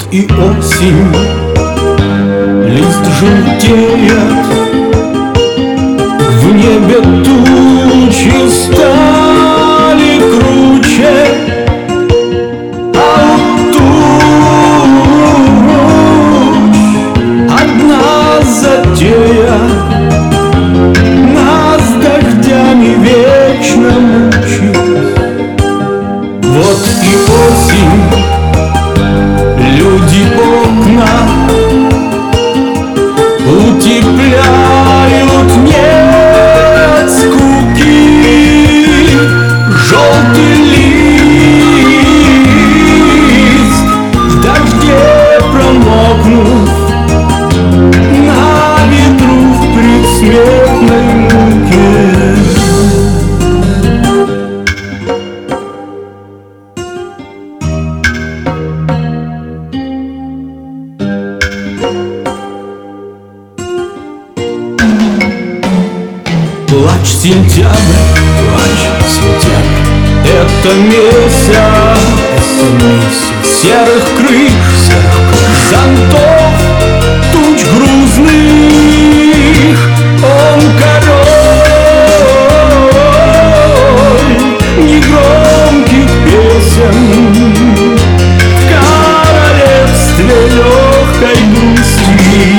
и осень, лист желтеет, в небе тучи стали круче, а у туч одна затея нас дождями вечно мучит. Вот и осень, люди окна утепляют, нет скуки. Желтый лист в дожде промокнув, на ветру в предсмертной муке. Плачь, сентябрь, плачь, сентябрь, это месяц серых крыш, зонтов, туч грузных. Он король негромких песен в королевстве легкой грусти.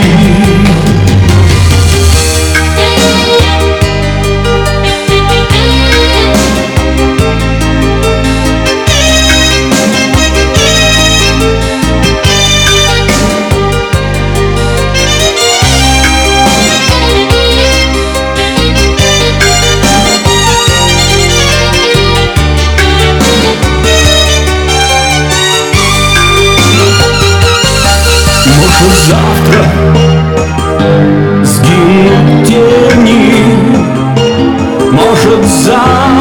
Может, завтра сгинут тени, может, завтра